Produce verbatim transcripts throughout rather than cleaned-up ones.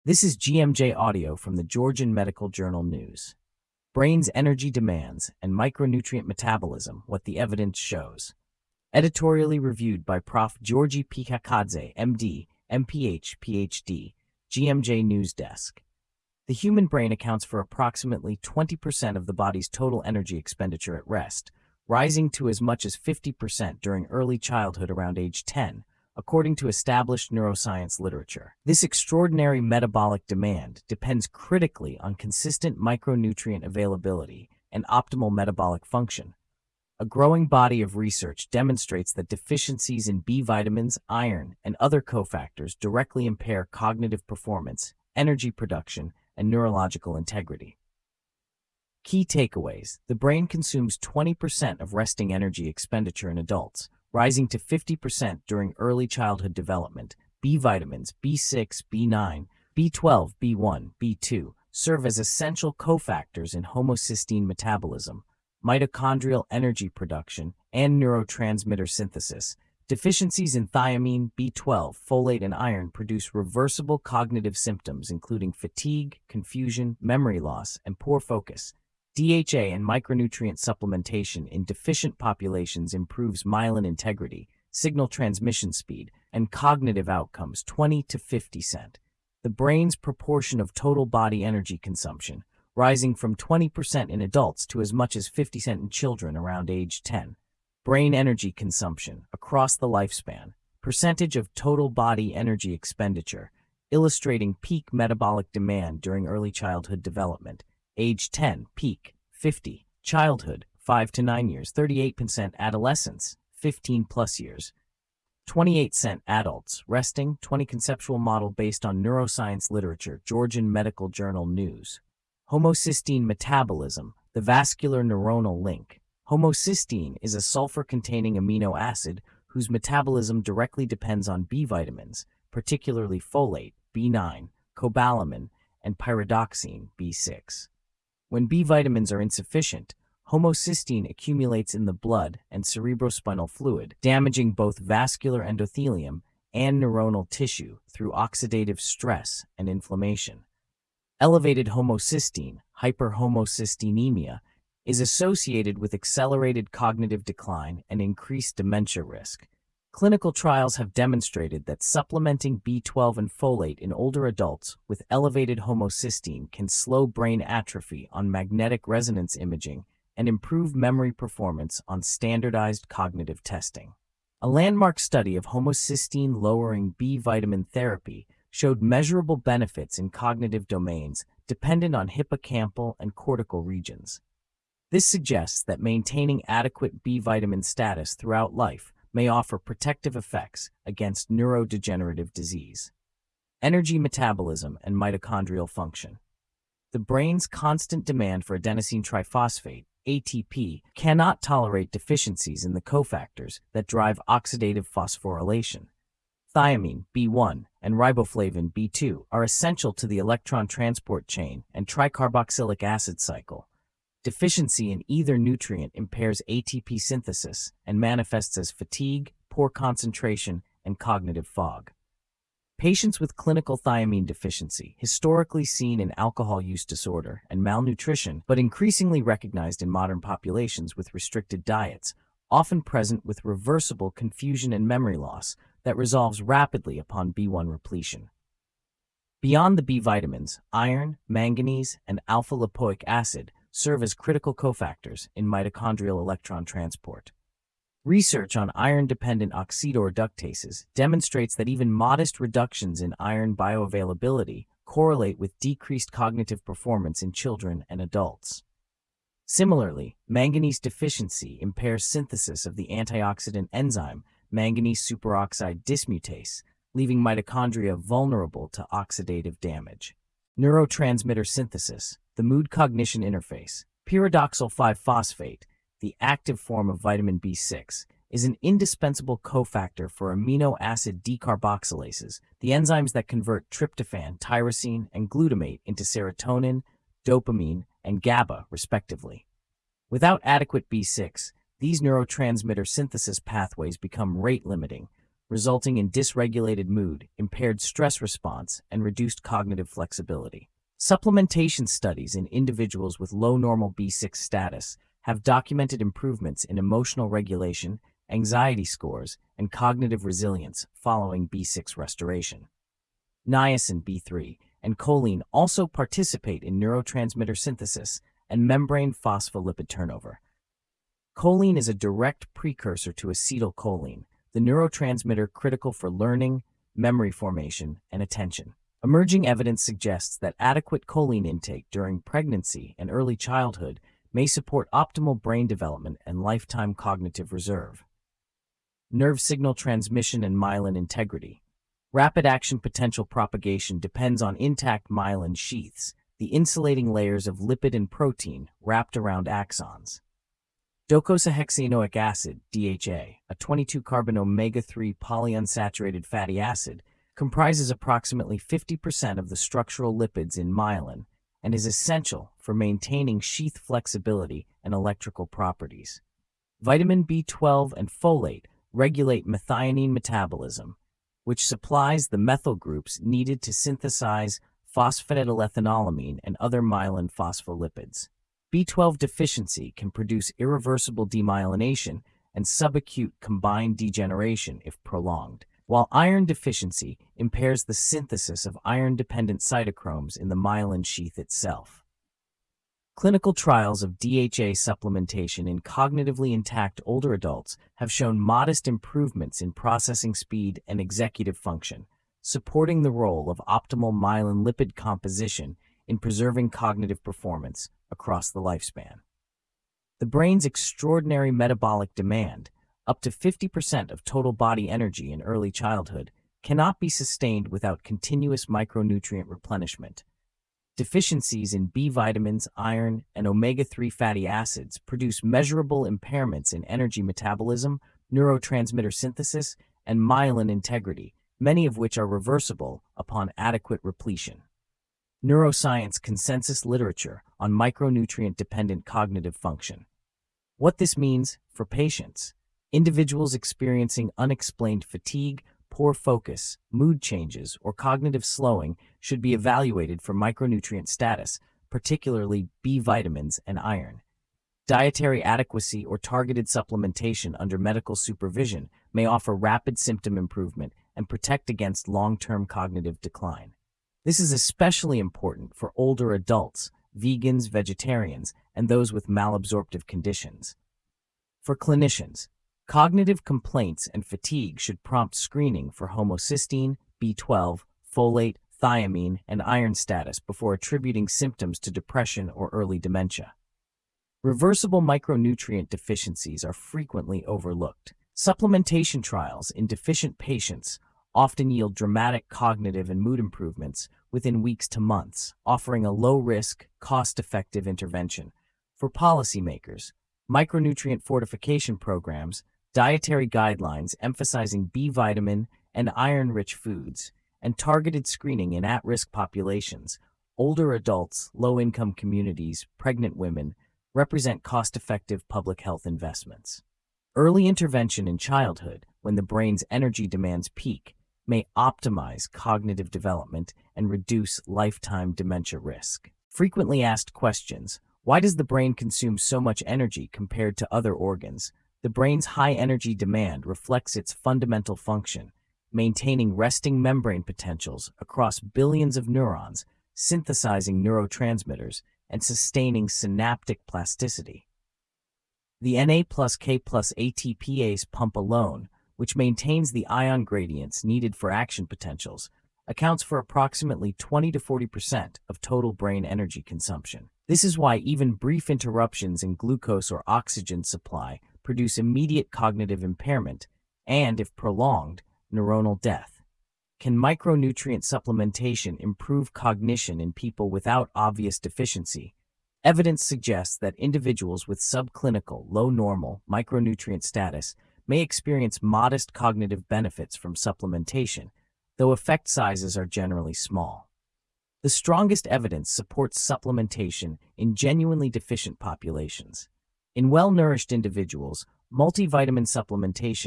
This is G M J Audio from the Georgian Medical Journal News. Brain's energy demands and micronutrient metabolism, what the evidence shows. Editorially reviewed by Professor Georgi Pikakadze, M D, M P H, P H D, G M J News Desk. The human brain accounts for approximately twenty percent of the body's total energy expenditure at rest, rising to as much as fifty percent during early childhood around age ten, according to established neuroscience literature. This extraordinary metabolic demand depends critically on consistent micronutrient availability and optimal metabolic function. A growing body of research demonstrates that deficiencies in B vitamins, iron, and other cofactors directly impair cognitive performance, energy production, and neurological integrity. Key takeaways: the brain consumes twenty percent of resting energy expenditure in adults, rising to fifty percent during early childhood development. B vitamins, B six, B nine, B twelve, B one, B two serve as essential cofactors in homocysteine metabolism, mitochondrial energy production, and neurotransmitter synthesis. Deficiencies in thiamine, B twelve, folate, and iron produce reversible cognitive symptoms including fatigue, confusion, memory loss, and poor focus. D H A and micronutrient supplementation in deficient populations improves myelin integrity, signal transmission speed, and cognitive outcomes twenty to fifty percent. The brain's proportion of total body energy consumption, rising from twenty percent in adults to as much as fifty percent in children around age ten. Brain energy consumption across the lifespan, percentage of total body energy expenditure, illustrating peak metabolic demand during early childhood development. Age ten, peak, fifty. Childhood, five to nine years, thirty-eight percent. Adolescence, fifteen plus years. twenty-eight percent adults, resting, twenty. Conceptual model based on neuroscience literature, Georgian Medical Journal News. Homocysteine metabolism, the vascular neuronal link. Homocysteine is a sulfur-containing amino acid whose metabolism directly depends on B vitamins, particularly folate, B nine, cobalamin, and pyridoxine, B six. When B vitamins are insufficient, homocysteine accumulates in the blood and cerebrospinal fluid, damaging both vascular endothelium and neuronal tissue through oxidative stress and inflammation. Elevated homocysteine, hyperhomocysteinemia, is associated with accelerated cognitive decline and increased dementia risk. Clinical trials have demonstrated that supplementing B twelve and folate in older adults with elevated homocysteine can slow brain atrophy on magnetic resonance imaging and improve memory performance on standardized cognitive testing. A landmark study of homocysteine-lowering B vitamin therapy showed measurable benefits in cognitive domains dependent on hippocampal and cortical regions. This suggests that maintaining adequate B vitamin status throughout life may offer protective effects against neurodegenerative disease. Energy metabolism and mitochondrial function. The brain's constant demand for adenosine triphosphate, A T P, cannot tolerate deficiencies in the cofactors that drive oxidative phosphorylation. Thiamine, B one, and riboflavin, B two, are essential to the electron transport chain and tricarboxylic acid cycle. Deficiency in either nutrient impairs A T P synthesis and manifests as fatigue, poor concentration, and cognitive fog. Patients with clinical thiamine deficiency, historically seen in alcohol use disorder and malnutrition, but increasingly recognized in modern populations with restricted diets, often present with reversible confusion and memory loss that resolves rapidly upon B one repletion. Beyond the B vitamins, iron, manganese, and alpha-lipoic acid serve as critical cofactors in mitochondrial electron transport. Research on iron-dependent oxidoreductases demonstrates that even modest reductions in iron bioavailability correlate with decreased cognitive performance in children and adults. Similarly, manganese deficiency impairs synthesis of the antioxidant enzyme manganese superoxide dismutase, leaving mitochondria vulnerable to oxidative damage. Neurotransmitter synthesis, the mood-cognition interface. Pyridoxal five phosphate, the active form of vitamin B six, is an indispensable cofactor for amino acid decarboxylases, the enzymes that convert tryptophan, tyrosine, and glutamate into serotonin, dopamine, and GABA, respectively. Without adequate B six, these neurotransmitter synthesis pathways become rate-limiting, resulting in dysregulated mood, impaired stress response, and reduced cognitive flexibility. Supplementation studies in individuals with low normal B six status have documented improvements in emotional regulation, anxiety scores, and cognitive resilience following B six restoration. Niacin B three and choline also participate in neurotransmitter synthesis and membrane phospholipid turnover. Choline is a direct precursor to acetylcholine, the neurotransmitter critical for learning, memory formation, and attention. Emerging evidence suggests that adequate choline intake during pregnancy and early childhood may support optimal brain development and lifetime cognitive reserve. Nerve signal transmission and myelin integrity. Rapid action potential propagation depends on intact myelin sheaths, the insulating layers of lipid and protein wrapped around axons. Docosahexaenoic acid, D H A, a twenty-two carbon omega three polyunsaturated fatty acid, comprises approximately fifty percent of the structural lipids in myelin and is essential for maintaining sheath flexibility and electrical properties. Vitamin B twelve and folate regulate methionine metabolism, which supplies the methyl groups needed to synthesize phosphatidylethanolamine and other myelin phospholipids. B twelve deficiency can produce irreversible demyelination and subacute combined degeneration if prolonged, while iron deficiency impairs the synthesis of iron-dependent cytochromes in the myelin sheath itself. Clinical trials of D H A supplementation in cognitively intact older adults have shown modest improvements in processing speed and executive function, supporting the role of optimal myelin lipid composition in preserving cognitive performance across the lifespan. The brain's extraordinary metabolic demand, up to fifty percent of total body energy in early childhood, cannot be sustained without continuous micronutrient replenishment. Deficiencies in B vitamins, iron, and omega three fatty acids produce measurable impairments in energy metabolism, neurotransmitter synthesis, and myelin integrity, many of which are reversible upon adequate repletion. Neuroscience consensus literature on micronutrient-dependent cognitive function. What this means for patients. Individuals experiencing unexplained fatigue, poor focus, mood changes, or cognitive slowing should be evaluated for micronutrient status, particularly B vitamins and iron. Dietary adequacy or targeted supplementation under medical supervision may offer rapid symptom improvement and protect against long-term cognitive decline. This is especially important for older adults, vegans, vegetarians, and those with malabsorptive conditions. For clinicians, cognitive complaints and fatigue should prompt screening for homocysteine, B twelve, folate, thiamine, and iron status before attributing symptoms to depression or early dementia. Reversible micronutrient deficiencies are frequently overlooked. Supplementation trials in deficient patients often yield dramatic cognitive and mood improvements within weeks to months, offering a low-risk, cost-effective intervention. For policymakers, micronutrient fortification programs, dietary guidelines emphasizing B vitamin and iron-rich foods, and targeted screening in at-risk populations, older adults, low-income communities, pregnant women, represent cost-effective public health investments. Early intervention in childhood, when the brain's energy demands peak, may optimize cognitive development and reduce lifetime dementia risk. Frequently asked questions: why does the brain consume so much energy compared to other organs? The brain's high energy demand reflects its fundamental function, maintaining resting membrane potentials across billions of neurons, synthesizing neurotransmitters, and sustaining synaptic plasticity. The Na plus K plus A T Pase pump alone, which maintains the ion gradients needed for action potentials, accounts for approximately twenty to forty percent of total brain energy consumption. This is why even brief interruptions in glucose or oxygen supply produce immediate cognitive impairment and, if prolonged, neuronal death. Can micronutrient supplementation improve cognition in people without obvious deficiency? Evidence suggests that individuals with subclinical, low normal micronutrient status may experience modest cognitive benefits from supplementation, though effect sizes are generally small. The strongest evidence supports supplementation in genuinely deficient populations. In well-nourished individuals, multivitamin supplementation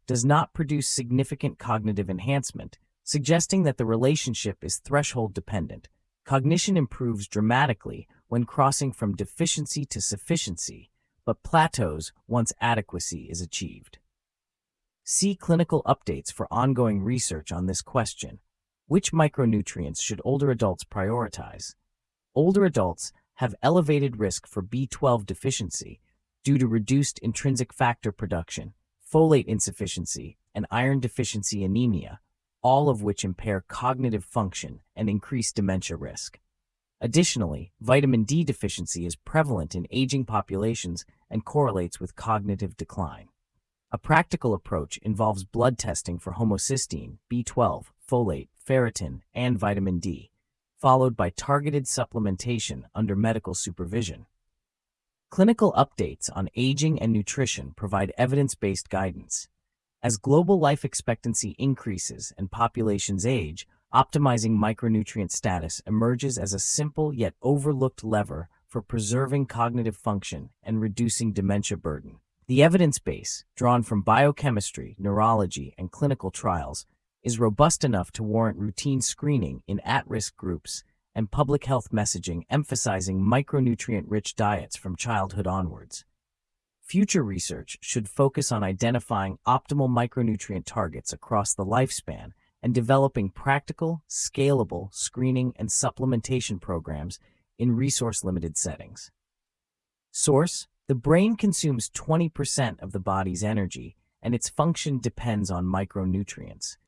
does not produce significant cognitive enhancement, suggesting that the relationship is threshold dependent. Cognition improves dramatically when crossing from deficiency to sufficiency, but plateaus once adequacy is achieved. See clinical updates for ongoing research on this question. Which micronutrients should older adults prioritize? Older adults have elevated risk for B twelve deficiency due to reduced intrinsic factor production, folate insufficiency, and iron deficiency anemia, all of which impair cognitive function and increase dementia risk. Additionally, vitamin D deficiency is prevalent in aging populations and correlates with cognitive decline. A practical approach involves blood testing for homocysteine, B twelve, folate, ferritin, and vitamin D, followed by targeted supplementation under medical supervision. Clinical updates on aging and nutrition provide evidence-based guidance. As global life expectancy increases and populations age, optimizing micronutrient status emerges as a simple yet overlooked lever for preserving cognitive function and reducing dementia burden. The evidence base, drawn from biochemistry, neurology, and clinical trials, is robust enough to warrant routine screening in at-risk groups and public health messaging emphasizing micronutrient-rich diets from childhood onwards. Future research should focus on identifying optimal micronutrient targets across the lifespan and developing practical, scalable screening and supplementation programs in resource-limited settings. Source: the brain consumes twenty percent of the body's energy, and its function depends on micronutrients.